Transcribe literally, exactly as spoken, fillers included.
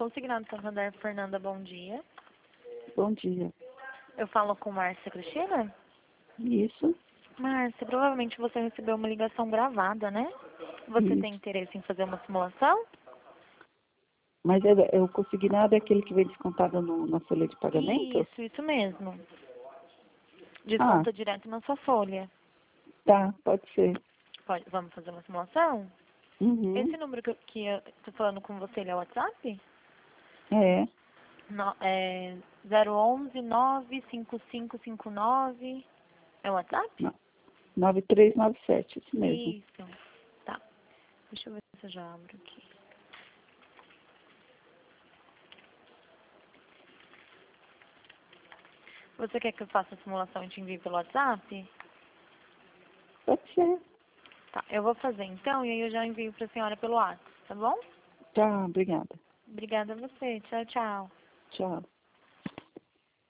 Consignado Santander, Fernanda, bom dia. Bom dia. Eu falo com Márcia Cristina? Isso. Márcia, provavelmente você recebeu uma ligação gravada, né? Você Isso. tem interesse em fazer uma simulação? Mas é, é o consignado é aquele que vem descontado no, na folha de pagamento? Isso, isso mesmo. Ah, Desconta direto na sua folha. tá, pode ser. Pode, vamos fazer uma simulação? Uhum. Esse número que, eu- que eu tô falando com você, ele é o WhatsApp? É, No, é zero onze nove cinco cinco cinco nove. É o WhatsApp? no- nove três nove sete, isso mesmo. Isso. Tá. Deixa eu ver se eu já abro aqui. Você quer que eu faça a simulação e te envie pelo WhatsApp? Pode ser. Tá, eu vou fazer então e aí eu já envio pra senhora pelo WhatsApp, tá bom? Tá, obrigada. Obrigada a você. Tchau, tchau. Tchau.